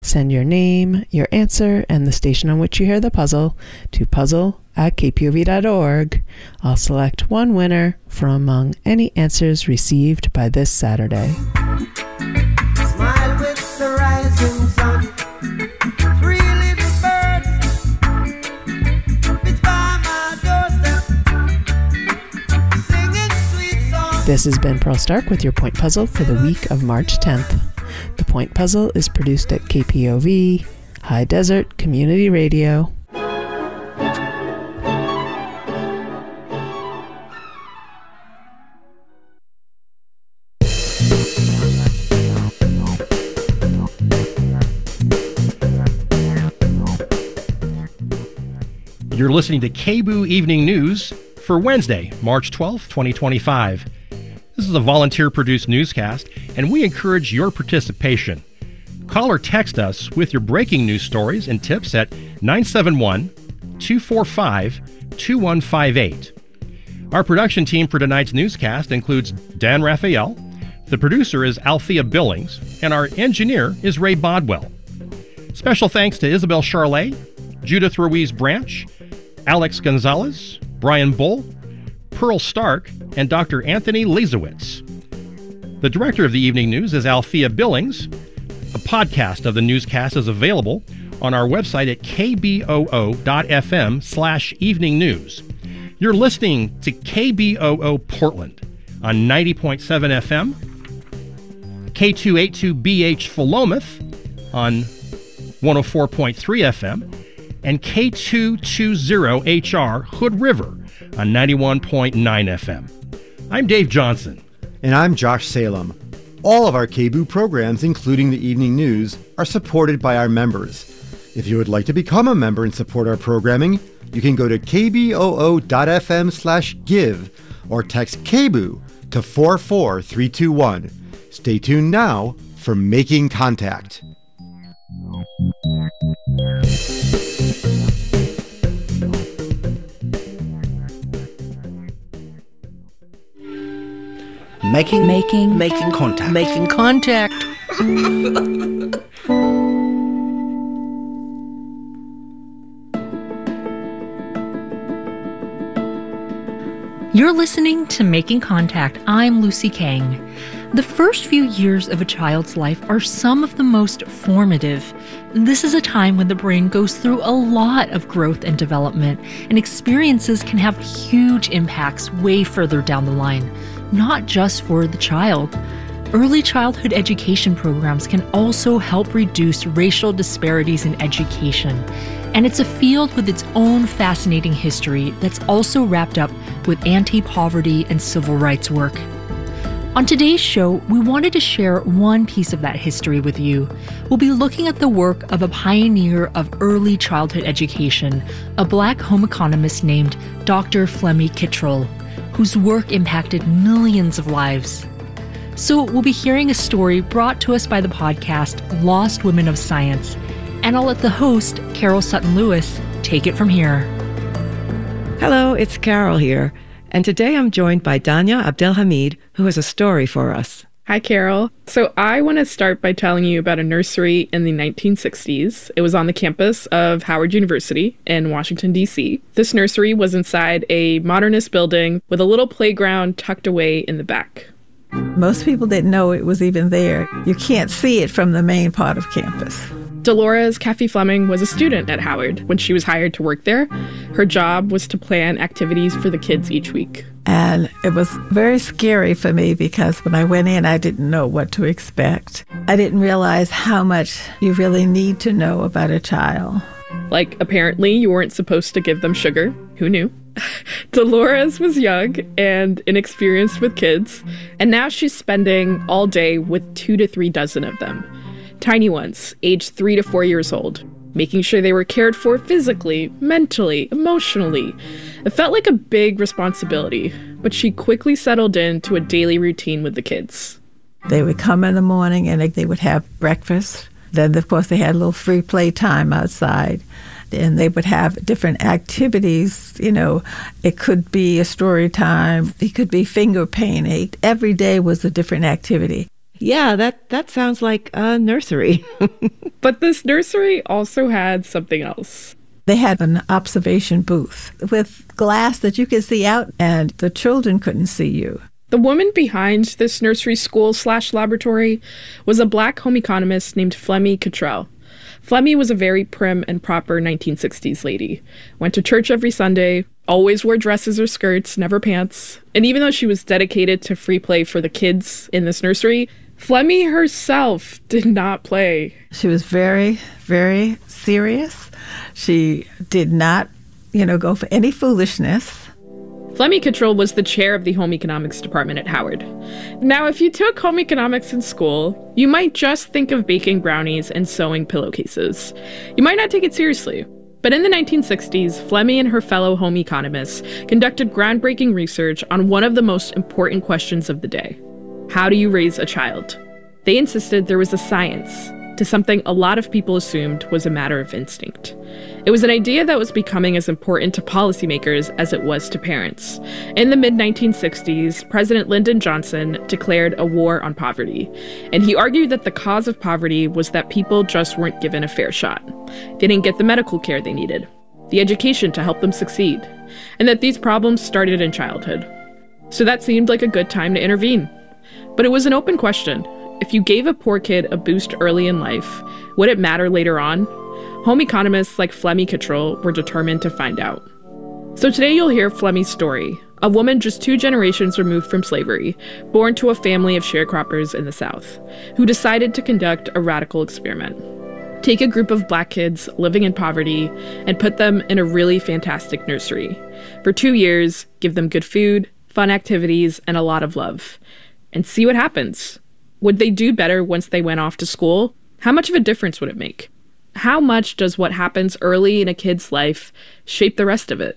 Send your name, your answer, and the station on which you hear the puzzle to puzzle@kpov.org. I'll select one winner from among any answers received by this Saturday. Smile with the rising sun. Three little birds pitch by my doorstep, singing sweet songs. This has been Pearl Stark with your point puzzle for the week of March 10th. The Point Puzzle is produced at KPOV, High Desert Community Radio. You're listening to KBOO Evening News for Wednesday, March 12th, 2025. This is a volunteer-produced newscast, and we encourage your participation. Call or text us with your breaking news stories and tips at 971-245-2158. Our production team for tonight's newscast includes Dan Raphael, the producer is Althea Billings, and our engineer is Ray Bodwell. Special thanks to Isabel Charlet, Judith Ruiz Branch, Alex Gonzalez, Brian Bull, Pearl Stark, and Dr. Anthony Lezowitz. The director of the evening news is Althea Billings. A podcast of the newscast is available on our website at kboo.fm/evening news. You're listening to KBOO Portland on 90.7 FM, K282BH Philomath on 104.3 FM, and K220HR Hood River on 91.9 FM. I'm Dave Johnson. And I'm Josh Salem. All of our KBOO programs, including the evening news, are supported by our members. If you would like to become a member and support our programming, you can go to kboo.fm/give or text KBOO to 44321. Stay tuned now for Making Contact. Making contact. You're listening to Making Contact. I'm Lucy Kang. The first few years of a child's life are some of the most formative. This is a time when the brain goes through a lot of growth and development, and experiences can have huge impacts way further down the line, not just for the child. Early childhood education programs can also help reduce racial disparities in education. And it's a field with its own fascinating history that's also wrapped up with anti-poverty and civil rights work. On today's show, we wanted to share one piece of that history with you. We'll be looking at the work of a pioneer of early childhood education, a Black home economist named Dr. Flemmie Kittrell, whose work impacted millions of lives. So we'll be hearing a story brought to us by the podcast Lost Women of Science, and I'll let the host, Carol Sutton-Lewis, take it from here. Hello, it's Carol here, and today I'm joined by Danya Abdelhamid, who has a story for us. Hi, Carol. So I want to start by telling you about a nursery in the 1960s. It was on the campus of Howard University in Washington, D.C. This nursery was inside a modernist building with a little playground tucked away in the back. Most people didn't know it was even there. You can't see it from the main part of campus. Dolores Caffey Fleming was a student at Howard when she was hired to work there. Her job was to plan activities for the kids each week. And it was very scary for me because when I went in, I didn't know what to expect. I didn't realize how much you really need to know about a child. Like, apparently you weren't supposed to give them sugar. Who knew? Dolores was young and inexperienced with kids, and now she's spending all day with 2 to 3 dozen of them. Tiny ones, aged 3 to 4 years old, making sure they were cared for physically, mentally, emotionally. It felt like a big responsibility, but she quickly settled into a daily routine with the kids. They would come in the morning and they would have breakfast. Then, of course, they had a little free play time outside. And they would have different activities. You know, it could be a story time. It could be finger painting. Every day was a different activity. Yeah, that sounds like a nursery. But this nursery also had something else. They had an observation booth with glass that you could see out, and the children couldn't see you. The woman behind this nursery school/laboratory was a Black home economist named Flemmie Cottrell. Flemmie was a very prim and proper 1960s lady. Went to church every Sunday, always wore dresses or skirts, never pants. And even though she was dedicated to free play for the kids in this nursery, Flemmie herself did not play. She was very, very serious. She did not, go for any foolishness. Flemmie Cottrell was the chair of the home economics department at Howard. Now, if you took home economics in school, you might just think of baking brownies and sewing pillowcases. You might not take it seriously. But in the 1960s, Flemmie and her fellow home economists conducted groundbreaking research on one of the most important questions of the day. How do you raise a child? They insisted there was a science to something a lot of people assumed was a matter of instinct. It was an idea that was becoming as important to policymakers as it was to parents. In the mid-1960s, President Lyndon Johnson declared a war on poverty, and he argued that the cause of poverty was that people just weren't given a fair shot. They didn't get the medical care they needed, the education to help them succeed, and that these problems started in childhood. So that seemed like a good time to intervene. But it was an open question. If you gave a poor kid a boost early in life, would it matter later on? Home economists like Flemmie Cottrell were determined to find out. So today you'll hear Flemmie's story, a woman just 2 generations removed from slavery, born to a family of sharecroppers in the South, who decided to conduct a radical experiment. Take a group of Black kids living in poverty and put them in a really fantastic nursery. For 2 years, give them good food, fun activities, and a lot of love. And see what happens. Would they do better once they went off to school? How much of a difference would it make? How much does what happens early in a kid's life shape the rest of it?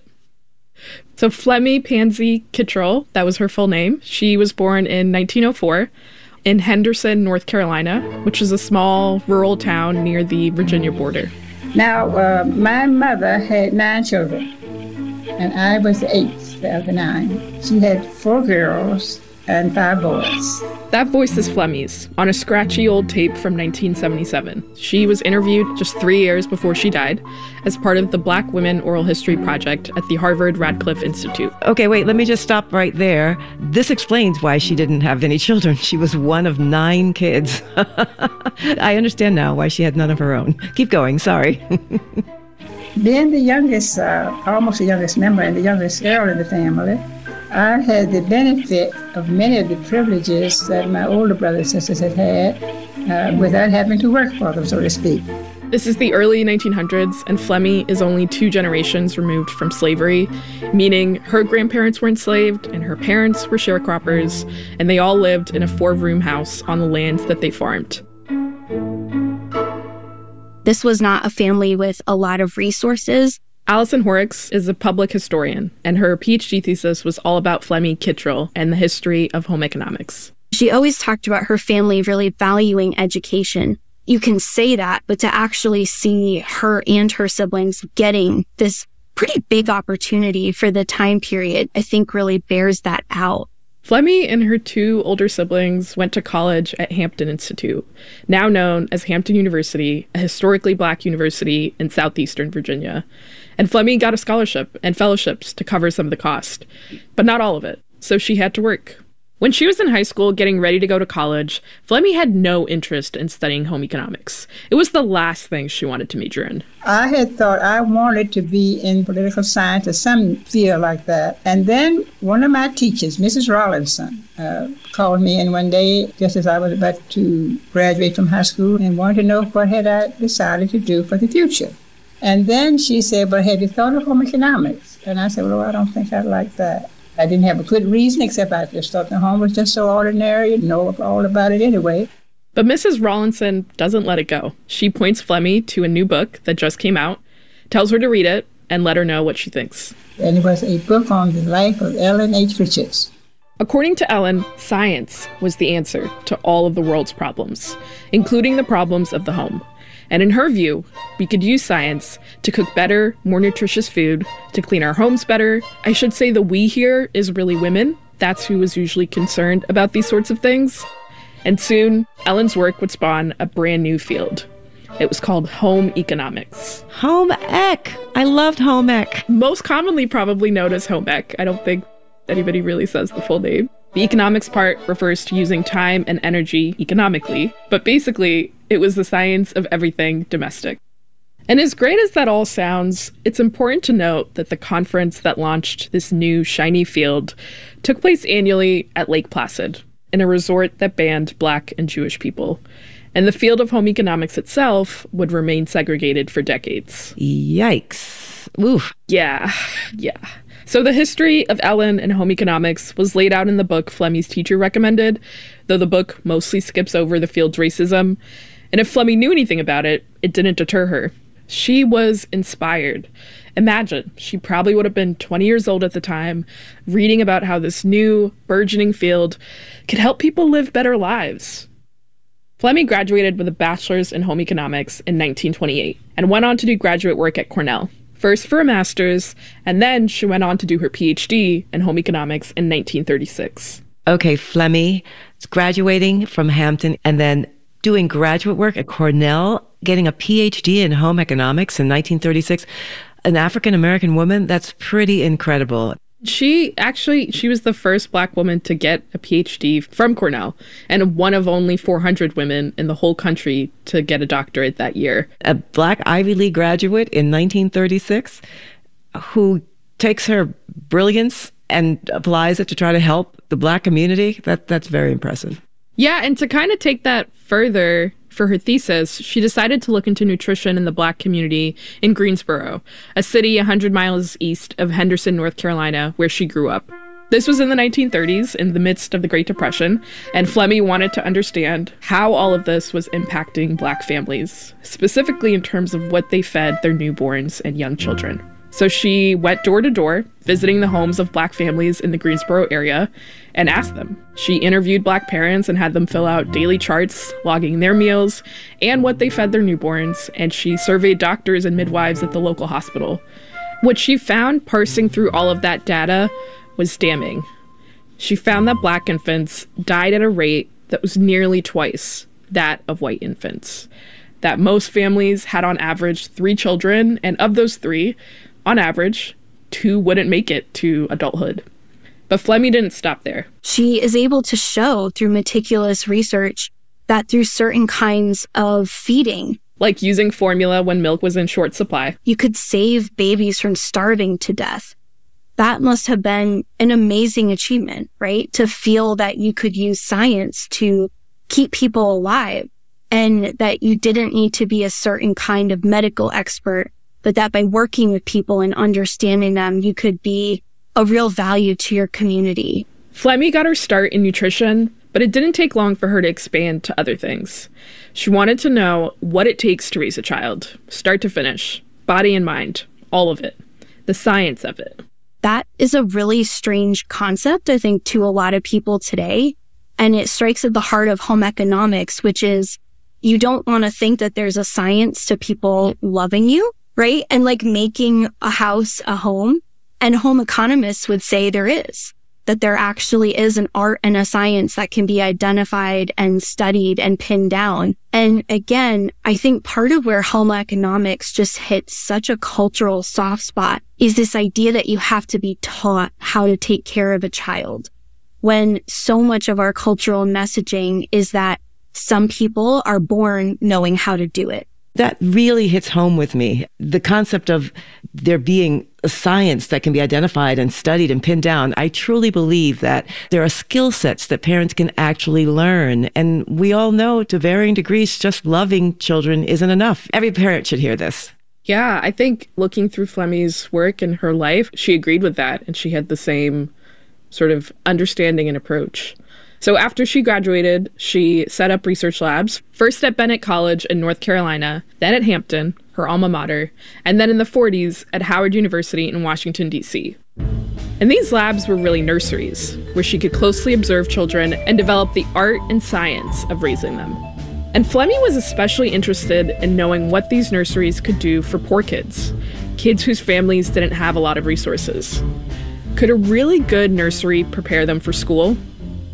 So Flemmie Pansy Cottrell, that was her full name. She was born in 1904 in Henderson, North Carolina, which is a small rural town near the Virginia border. Now, my mother had 9 children, and I was the 8th of the 9. She had 4 girls and 5 boys. That voice is Flemmie's, on a scratchy old tape from 1977. She was interviewed just 3 years before she died as part of the Black Women Oral History Project at the Harvard Radcliffe Institute. Okay, wait, let me just stop right there. This explains why she didn't have any children. She was one of 9 kids. I understand now why she had none of her own. Keep going, sorry. Being the youngest, almost the youngest member and the youngest girl in the family, I had the benefit of many of the privileges that my older brothers and sisters had without having to work for them, so to speak. This is the early 1900s, and Flemmie is only 2 generations removed from slavery, meaning her grandparents were enslaved and her parents were sharecroppers, and they all lived in a 4-room house on the land that they farmed. This was not a family with a lot of resources. Allison Horrocks is a public historian, and her PhD thesis was all about Flemmie Cottrell and the history of home economics. She always talked about her family really valuing education. You can say that, but to actually see her and her siblings getting this pretty big opportunity for the time period, I think really bears that out. Flemmie and her 2 older siblings went to college at Hampton Institute, now known as Hampton University, a historically Black university in southeastern Virginia. And Flemmie got a scholarship and fellowships to cover some of the cost, but not all of it, so she had to work. When she was in high school getting ready to go to college, Flemmie had no interest in studying home economics. It was the last thing she wanted to major in. I had thought I wanted to be in political science or some field like that. And then one of my teachers, Mrs. Rawlinson, called me in one day just as I was about to graduate from high school and wanted to know what had I decided to do for the future. And then she said, "But have you thought of home economics?" And I said, "Well, I don't think I'd like that." I didn't have a good reason, except I just thought the home was just so ordinary, you know all about it anyway. But Mrs. Rawlinson doesn't let it go. She points Flemmie to a new book that just came out, tells her to read it, and let her know what she thinks. And it was a book on the life of Ellen H. Richards. According to Ellen, science was the answer to all of the world's problems, including the problems of the home. And in her view, we could use science to cook better, more nutritious food, to clean our homes better. I should say the we here is really women. That's who is usually concerned about these sorts of things. And soon, Ellen's work would spawn a brand new field. It was called home economics. Home ec. I loved home ec. Most commonly probably known as home ec. I don't think anybody really says the full name. The economics part refers to using time and energy economically, but basically, it was the science of everything domestic. And as great as that all sounds, it's important to note that the conference that launched this new shiny field took place annually at Lake Placid, in a resort that banned Black and Jewish people. And the field of home economics itself would remain segregated for decades. Yikes. Oof. Yeah. So the history of Ellen and home economics was laid out in the book Flemmy's teacher recommended, though the book mostly skips over the field's racism. And if Flemmy knew anything about it, it didn't deter her. She was inspired. Imagine, she probably would have been 20 years old at the time, reading about how this new, burgeoning field could help people live better lives. Flemmy graduated with a bachelor's in home economics in 1928 and went on to do graduate work at Cornell, first for a master's, and then she went on to do her PhD in home economics in 1936. Okay, Flemmy, graduating from Hampton and then doing graduate work at Cornell, getting a PhD in home economics in 1936. An African-American woman, that's pretty incredible. She was the first Black woman to get a PhD from Cornell and one of only 400 women in the whole country to get a doctorate that year. A Black Ivy League graduate in 1936 who takes her brilliance and applies it to try to help the Black community. That's very impressive. Yeah, and to kind of take that further, for her thesis, she decided to look into nutrition in the Black community in Greensboro, a city 100 miles east of Henderson, North Carolina, where she grew up. This was in the 1930s, in the midst of the Great Depression, and Flemmy wanted to understand how all of this was impacting Black families, specifically in terms of what they fed their newborns and young children. So she went door to door, visiting the homes of Black families in the Greensboro area, and asked them. She interviewed Black parents and had them fill out daily charts, logging their meals and what they fed their newborns, and she surveyed doctors and midwives at the local hospital. What she found parsing through all of that data was damning. She found that Black infants died at a rate that was nearly twice that of white infants. That most families had on average 3 children, and of those 3, on average, 2 wouldn't make it to adulthood. But Flemmy didn't stop there. She is able to show through meticulous research that through certain kinds of feeding, like using formula when milk was in short supply, you could save babies from starving to death. That must have been an amazing achievement, right? To feel that you could use science to keep people alive and that you didn't need to be a certain kind of medical expert, but that by working with people and understanding them, you could be a real value to your community. Flemmy got her start in nutrition, but it didn't take long for her to expand to other things. She wanted to know what it takes to raise a child, start to finish, body and mind, all of it, the science of it. That is a really strange concept, I think, to a lot of people today. And it strikes at the heart of home economics, which is you don't want to think that there's a science to people loving you, right? And like making a house a home. And home economists would say there is, that there actually is an art and a science that can be identified and studied and pinned down. And again, I think part of where home economics just hits such a cultural soft spot is this idea that you have to be taught how to take care of a child, when so much of our cultural messaging is that some people are born knowing how to do it. That really hits home with me. The concept of there being a science that can be identified and studied and pinned down. I truly believe that there are skill sets that parents can actually learn. And we all know to varying degrees, just loving children isn't enough. Every parent should hear this. Yeah, I think looking through Flemmy's work and her life, she agreed with that. And she had the same sort of understanding and approach. So after she graduated, she set up research labs, first at Bennett College in North Carolina, then at Hampton, her alma mater, and then in the 40s at Howard University in Washington, D.C. And these labs were really nurseries, where she could closely observe children and develop the art and science of raising them. And Flemmy was especially interested in knowing what these nurseries could do for poor kids whose families didn't have a lot of resources. Could a really good nursery prepare them for school?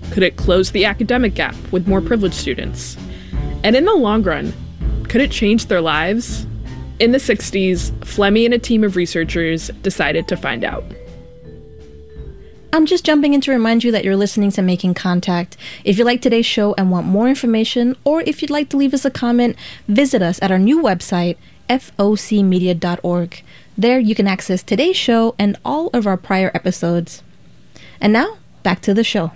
Could it close the academic gap with more privileged students? And in the long run, could it change their lives? In the 60s, Flemmi and a team of researchers decided to find out. I'm just jumping in to remind you that you're listening to Making Contact. If you like today's show and want more information, or if you'd like to leave us a comment, visit us at our new website, focmedia.org. There you can access today's show and all of our prior episodes. And now, back to the show.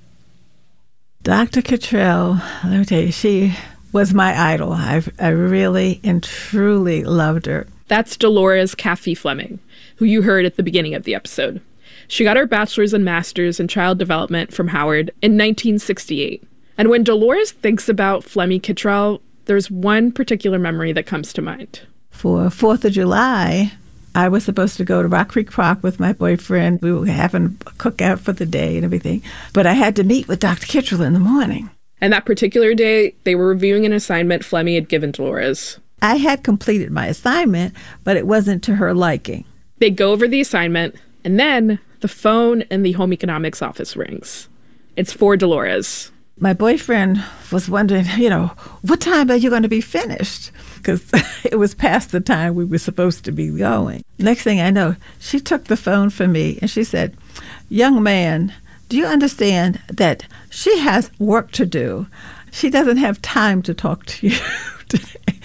Dr. Cottrell, let me tell you, she was my idol. I really and truly loved her. That's Dolores Caffey Fleming, who you heard at the beginning of the episode. She got her bachelor's and master's in child development from Howard in 1968. And when Dolores thinks about Flemmi Cottrell, there's one particular memory that comes to mind. For 4th of July, I was supposed to go to Rock Creek Park with my boyfriend. We were having a cookout for the day and everything. But I had to meet with Dr. Cottrell in the morning. And that particular day, they were reviewing an assignment Flemmi had given Dolores. I had completed my assignment, but it wasn't to her liking. They go over the assignment, and then the phone in the home economics office rings. It's for Dolores. My boyfriend was wondering, what time are you going to be finished? Because it was past the time we were supposed to be going. Next thing I know, she took the phone from me and she said, "Young man, do you understand that she has work to do? She doesn't have time to talk to you today."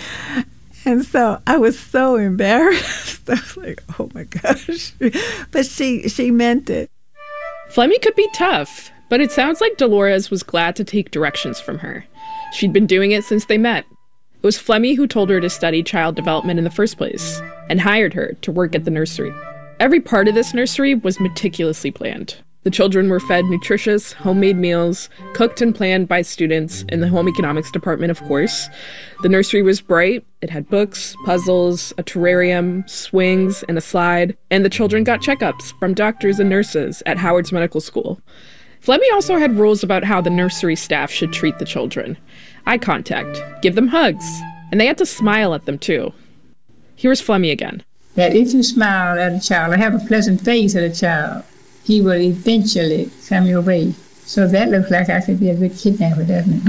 And so I was so embarrassed. I was like, oh my gosh. But she meant it. Flemmi could be tough, but it sounds like Dolores was glad to take directions from her. She'd been doing it since they met. It was Flemmi who told her to study child development in the first place and hired her to work at the nursery. Every part of this nursery was meticulously planned. The children were fed nutritious, homemade meals, cooked and planned by students in the home economics department, of course. The nursery was bright. It had books, puzzles, a terrarium, swings, and a slide. And the children got checkups from doctors and nurses at Howard's Medical School. Flemmi also had rules about how the nursery staff should treat the children. Eye contact, give them hugs, and they had to smile at them too. Here's Flemmi again. That if you smile at a child or have a pleasant face at a child, he will eventually come your way. So that looks like I could be a good kidnapper, doesn't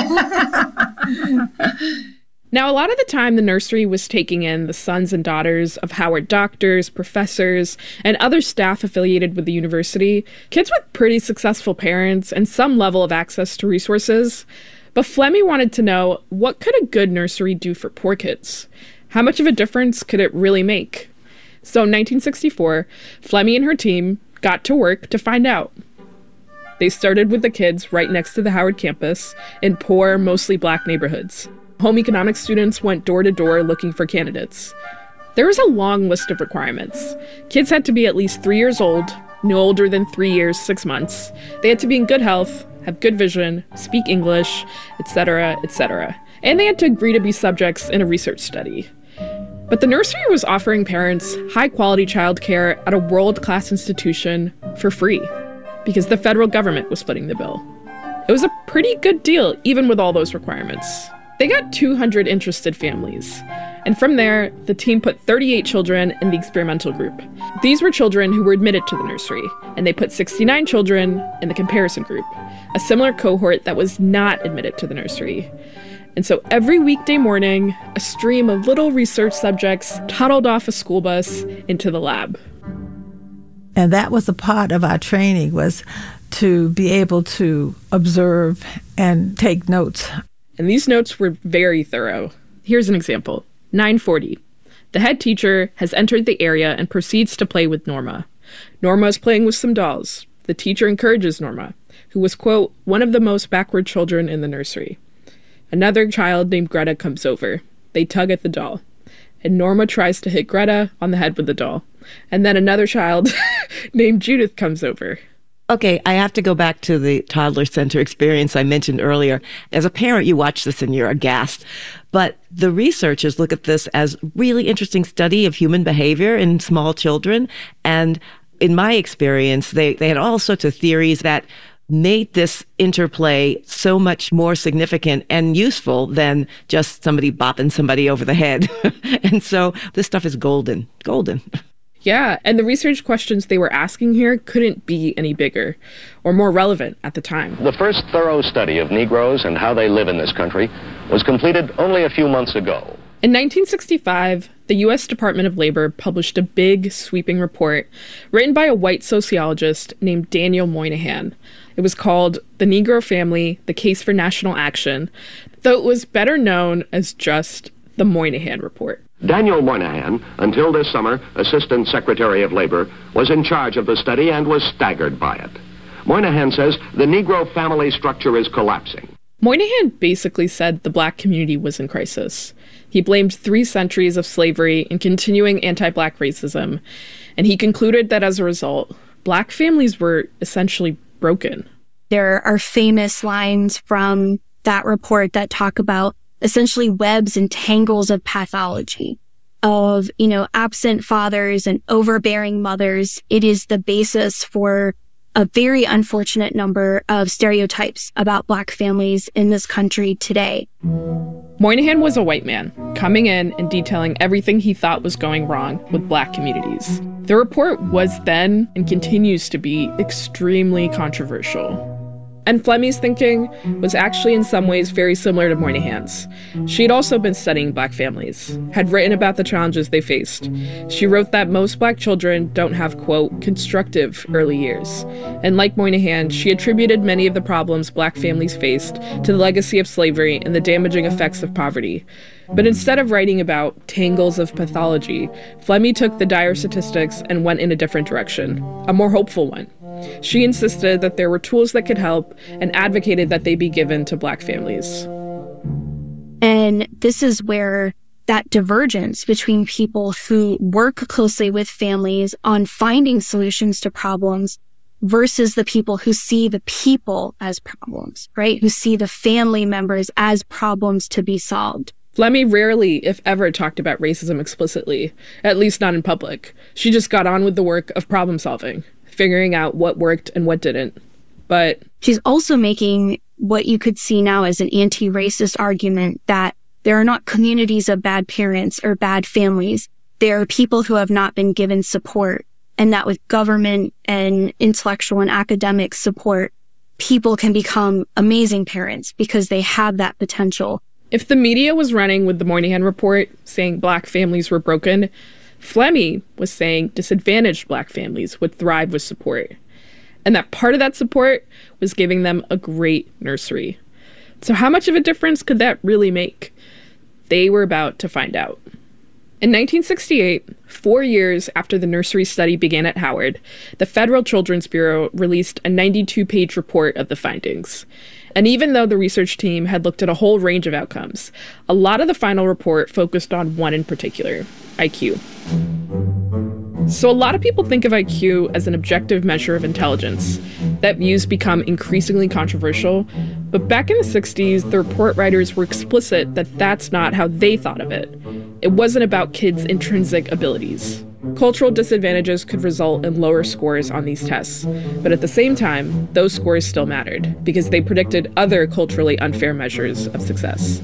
it? Now, a lot of the time, the nursery was taking in the sons and daughters of Howard doctors, professors, and other staff affiliated with the university, kids with pretty successful parents and some level of access to resources. But Flemmi wanted to know, what could a good nursery do for poor kids? How much of a difference could it really make? So in 1964, Flemmi and her team got to work to find out. They started with the kids right next to the Howard campus in poor, mostly black neighborhoods. Home economics students went door to door looking for candidates. There was a long list of requirements. Kids had to be at least 3 years old, no older than 3 years, 6 months. They had to be in good health, have good vision, speak English, etc., etc. And they had to agree to be subjects in a research study. But the nursery was offering parents high-quality childcare at a world-class institution for free, because the federal government was footing the bill. It was a pretty good deal, even with all those requirements. They got 200 interested families, and from there, the team put 38 children in the experimental group. These were children who were admitted to the nursery, and they put 69 children in the comparison group, a similar cohort that was not admitted to the nursery. And so every weekday morning, a stream of little research subjects toddled off a school bus into the lab. And that was a part of our training, was to be able to observe and take notes. And these notes were very thorough. Here's an example. 9:40. The head teacher has entered the area and proceeds to play with Norma. Norma is playing with some dolls. The teacher encourages Norma, who was, quote, one of the most backward children in the nursery. Another child named Greta comes over. They tug at the doll. And Norma tries to hit Greta on the head with the doll. And then another child named Judith comes over. Okay, I have to go back to the toddler center experience I mentioned earlier. As a parent, you watch this and you're aghast. But the researchers look at this as really interesting study of human behavior in small children. And in my experience, they had all sorts of theories that made this interplay so much more significant and useful than just somebody bopping somebody over the head. And so this stuff is golden. Yeah, and the research questions they were asking here couldn't be any bigger or more relevant at the time. The first thorough study of Negroes and how they live in this country was completed only a few months ago. In 1965, the U.S. Department of Labor published a big, sweeping report written by a white sociologist named Daniel Moynihan. It was called The Negro Family, The Case for National Action, though it was better known as just the Moynihan Report. Daniel Moynihan, until this summer Assistant Secretary of Labor, was in charge of the study and was staggered by it. Moynihan says the Negro family structure is collapsing. Moynihan basically said the black community was in crisis. He blamed 3 centuries of slavery and continuing anti-black racism, and he concluded that as a result, black families were essentially broken. There are famous lines from that report that talk about essentially webs and tangles of pathology, of, absent fathers and overbearing mothers. It is the basis for a very unfortunate number of stereotypes about black families in this country today. Moynihan was a white man, coming in and detailing everything he thought was going wrong with black communities. The report was then, and continues to be, extremely controversial. And Flemmi's thinking was actually in some ways very similar to Moynihan's. She had also been studying black families, had written about the challenges they faced. She wrote that most black children don't have, quote, constructive early years. And like Moynihan, she attributed many of the problems black families faced to the legacy of slavery and the damaging effects of poverty. But instead of writing about tangles of pathology, Flemmi took the dire statistics and went in a different direction, a more hopeful one. She insisted that there were tools that could help and advocated that they be given to black families. And this is where that divergence between people who work closely with families on finding solutions to problems versus the people who see the people as problems, right? Who see the family members as problems to be solved. Flemmi rarely, if ever, talked about racism explicitly, at least not in public. She just got on with the work of problem solving, figuring out what worked and what didn't. But she's also making what you could see now as an anti-racist argument that there are not communities of bad parents or bad families. There are people who have not been given support, and that with government and intellectual and academic support, people can become amazing parents because they have that potential. If the media was running with the Moynihan Report, saying black families were broken, Flemmi was saying disadvantaged black families would thrive with support. And that part of that support was giving them a great nursery. So how much of a difference could that really make? They were about to find out. In 1968, 4 years after the nursery study began at Howard, the Federal Children's Bureau released a 92-page report of the findings. And even though the research team had looked at a whole range of outcomes, a lot of the final report focused on one in particular, IQ. So a lot of people think of IQ as an objective measure of intelligence. That view's become increasingly controversial, but back in the 60s, the report writers were explicit that that's not how they thought of it. It wasn't about kids' intrinsic abilities. Cultural disadvantages could result in lower scores on these tests, but at the same time, those scores still mattered because they predicted other culturally unfair measures of success.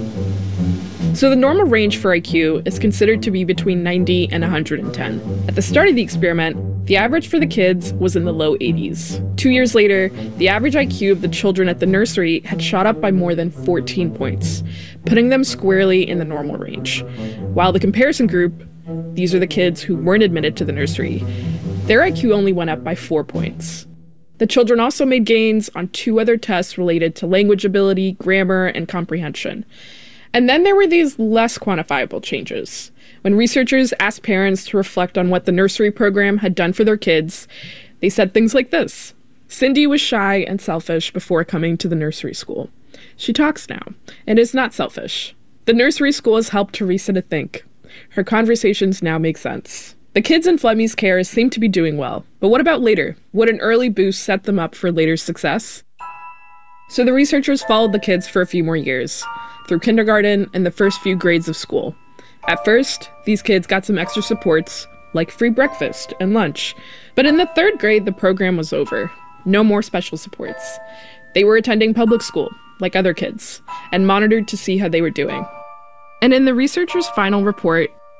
So the normal range for IQ is considered to be between 90 and 110. At the start of the experiment, the average for the kids was in the low 80s. 2 years later, the average IQ of the children at the nursery had shot up by more than 14 points, putting them squarely in the normal range. While the comparison group, these are the kids who weren't admitted to the nursery, their IQ only went up by 4 points. The children also made gains on 2 other tests related to language ability, grammar, and comprehension. And then there were these less quantifiable changes. When researchers asked parents to reflect on what the nursery program had done for their kids, they said things like this. Cindy was shy and selfish before coming to the nursery school. She talks now, and is not selfish. The nursery school has helped Teresa to think. Her conversations now make sense. The kids in Flemmi's care seem to be doing well, but what about later? Would an early boost set them up for later success? So the researchers followed the kids for a few more years, through kindergarten and the first few grades of school. At first, these kids got some extra supports, like free breakfast and lunch. But in the 3rd grade, the program was over. No more special supports. They were attending public school, like other kids, and monitored to see how they were doing. And in the researchers' final report,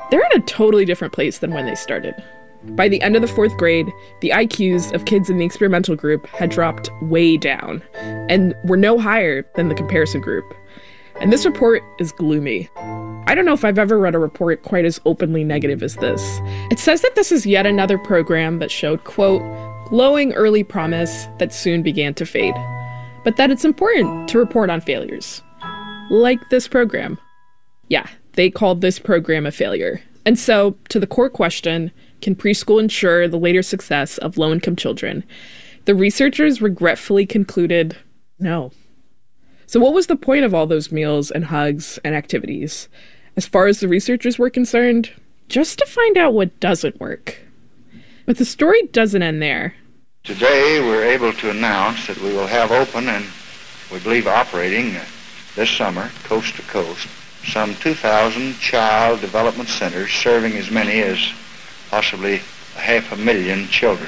they're in a totally different place than when they started. By the end of the 4th grade, the IQs of kids in the experimental group had dropped way down and were no higher than the comparison group. And this report is gloomy. I don't know if I've ever read a report quite as openly negative as this. It says that this is yet another program that showed, quote, glowing early promise that soon began to fade, but that it's important to report on failures. Like this program. Yeah, they called this program a failure. And so, to the core question, can preschool ensure the later success of low-income children? The researchers regretfully concluded, no. So what was the point of all those meals and hugs and activities? As far as the researchers were concerned, just to find out what doesn't work. But the story doesn't end there. Today, we're able to announce that we will have open and we believe operating this summer, coast to coast, some 2,000 child development centers serving as many as possibly 500,000 children.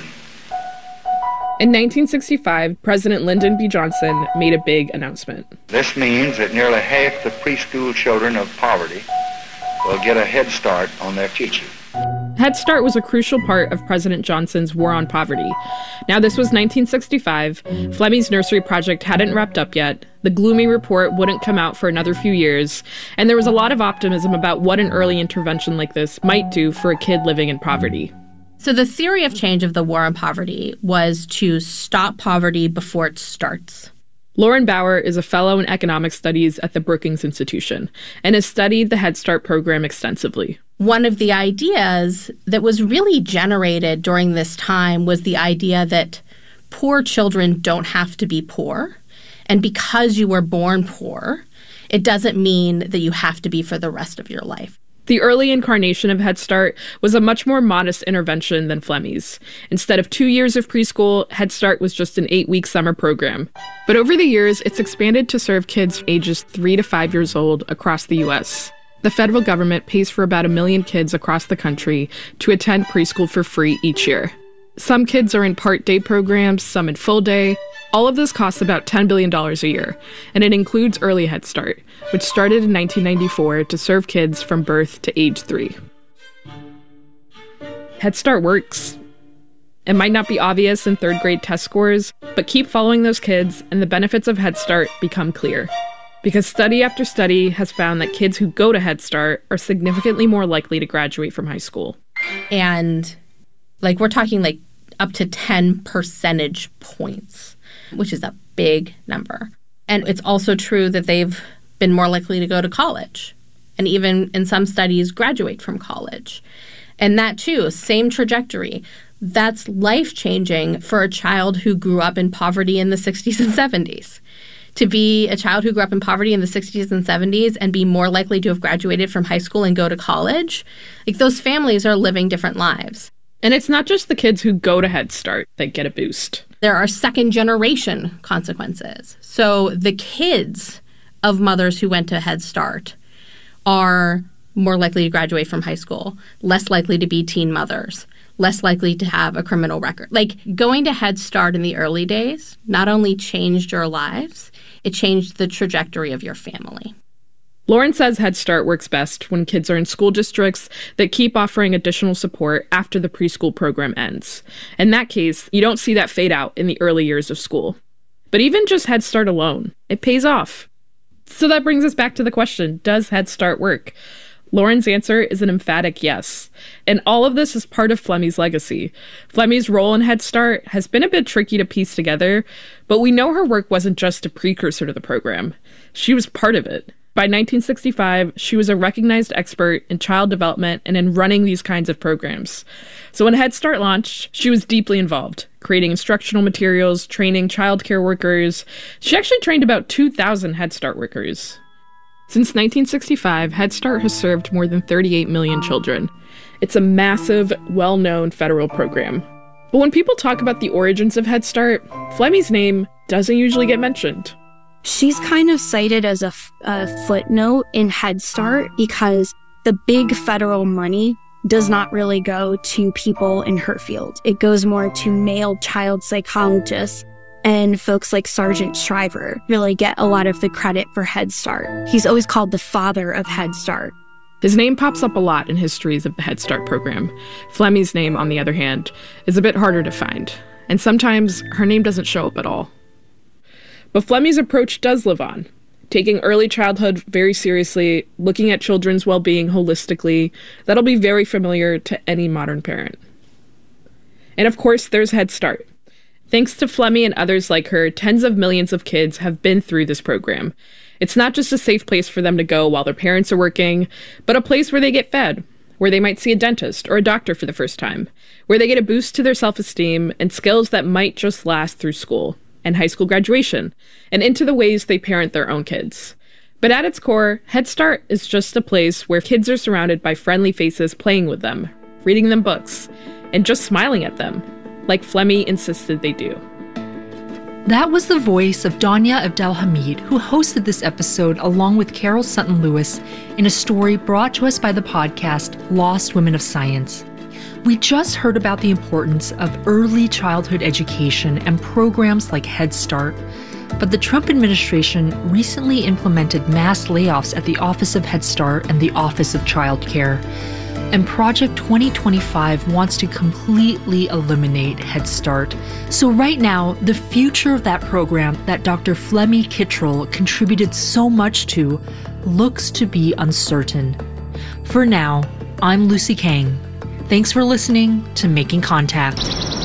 In 1965, President Lyndon B. Johnson made a big announcement. This means that nearly half the preschool children of poverty will get a head start on their future. Head Start was a crucial part of President Johnson's war on poverty. Now, this was 1965. Fleming's nursery project hadn't wrapped up yet. The gloomy report wouldn't come out for another few years, and there was a lot of optimism about what an early intervention like this might do for a kid living in poverty. So the theory of change of the war on poverty was to stop poverty before it starts. Lauren Bauer is a fellow in economic studies at the Brookings Institution and has studied the Head Start program extensively. One of the ideas that was really generated during this time was the idea that poor children don't have to be poor. And because you were born poor, it doesn't mean that you have to be for the rest of your life. The early incarnation of Head Start was a much more modest intervention than Fleming's. Instead of 2 years of preschool, Head Start was just an 8-week summer program. But over the years, it's expanded to serve kids ages 3 to 5 years old across the U.S. The federal government pays for about 1 million kids across the country to attend preschool for free each year. Some kids are in part-day programs, some in full-day. All of this costs about $10 billion a year, and it includes Early Head Start, which started in 1994 to serve kids from birth to age 3. Head Start works. It might not be obvious in third-grade test scores, but keep following those kids, and the benefits of Head Start become clear. Because study after study has found that kids who go to Head Start are significantly more likely to graduate from high school. And we're talking up to 10 percentage points, which is a big number. And it's also true that they've been more likely to go to college and even in some studies graduate from college. And that too, same trajectory. That's life-changing for a child who grew up in poverty in the 60s and 70s. To be a child who grew up in poverty in the 60s and 70s and be more likely to have graduated from high school and go to college, those families are living different lives. And it's not just the kids who go to Head Start that get a boost. There are second-generation consequences. So the kids of mothers who went to Head Start are more likely to graduate from high school, less likely to be teen mothers, less likely to have a criminal record. Going to Head Start in the early days not only changed your lives, it changed the trajectory of your family. Lauren says Head Start works best when kids are in school districts that keep offering additional support after the preschool program ends. In that case, you don't see that fade out in the early years of school. But even just Head Start alone, it pays off. So that brings us back to the question, does Head Start work? Lauren's answer is an emphatic yes. And all of this is part of Fleming's legacy. Fleming's role in Head Start has been a bit tricky to piece together, but we know her work wasn't just a precursor to the program. She was part of it. By 1965, she was a recognized expert in child development and in running these kinds of programs. So when Head Start launched, she was deeply involved, creating instructional materials, training child care workers. She actually trained about 2,000 Head Start workers. Since 1965, Head Start has served more than 38 million children. It's a massive, well-known federal program. But when people talk about the origins of Head Start, Fleming's name doesn't usually get mentioned. She's kind of cited as a footnote in Head Start because the big federal money does not really go to people in her field. It goes more to male child psychologists, and folks like Sergeant Shriver really get a lot of the credit for Head Start. He's always called the father of Head Start. His name pops up a lot in histories of the Head Start program. Flemmy's name, on the other hand, is a bit harder to find, and sometimes her name doesn't show up at all. But Flemmy's approach does live on, taking early childhood very seriously, looking at children's well-being holistically. That'll be very familiar to any modern parent. And of course, there's Head Start. Thanks to Flemmy and others like her, tens of millions of kids have been through this program. It's not just a safe place for them to go while their parents are working, but a place where they get fed, where they might see a dentist or a doctor for the first time, where they get a boost to their self-esteem and skills that might just last through school and high school graduation, and into the ways they parent their own kids. But at its core, Head Start is just a place where kids are surrounded by friendly faces playing with them, reading them books, and just smiling at them, like Flemmy insisted they do. That was the voice of Danya Abdelhamid, who hosted this episode along with Carol Sutton Lewis in a story brought to us by the podcast Lost Women of Science. We just heard about the importance of early childhood education and programs like Head Start, but the Trump administration recently implemented mass layoffs at the Office of Head Start and the Office of Child Care. And Project 2025 wants to completely eliminate Head Start. So right now, the future of that program that Dr. Flemmy Kittrell contributed so much to looks to be uncertain. For now, I'm Lucy Kang. Thanks for listening to Making Contact.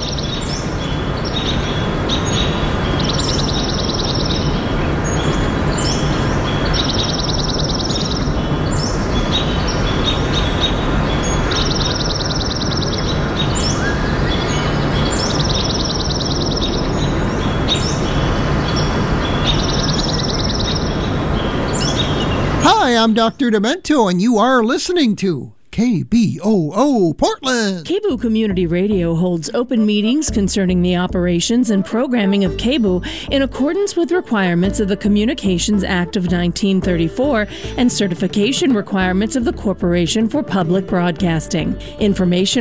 Hi, I'm Dr. Demento, and you are listening to KBOO Portland. KBOO Community Radio holds open meetings concerning the operations and programming of KBOO in accordance with requirements of the Communications Act of 1934 and certification requirements of the Corporation for Public Broadcasting. Information